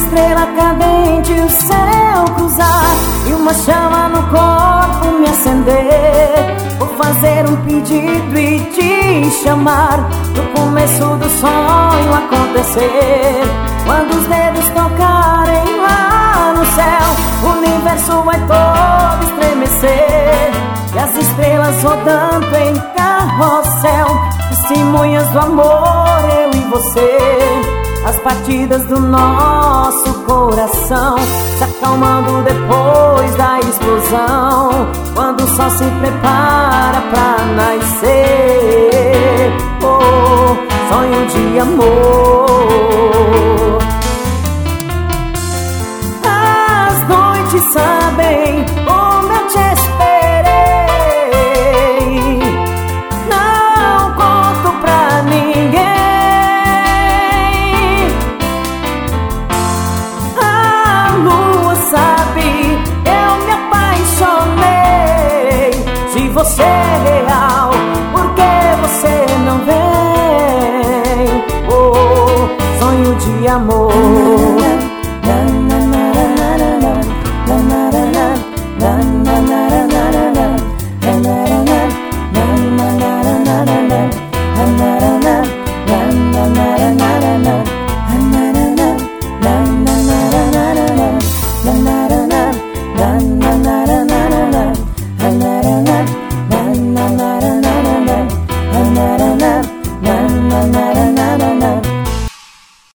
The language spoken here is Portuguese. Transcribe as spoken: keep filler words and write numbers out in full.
estrela cadente o céu cruzar e uma chama no corpo me acender. Vou fazer um pedido e te chamar pro começo do sonho acontecer. Quando os dedos tocarem lá no céu, o universo vai todo estremecer. E as estrelas rodando em carrossel, testemunhas do amor, eu e você. As batidas do nosso coração se acalmando depois da explosão, quando o sol se prepara pra nascer. Oh, sonho de amor. As noites sabem como eu te esperei. Não conto pra ninguém. Você é real, por que você não vem? Oh, sonho de amor.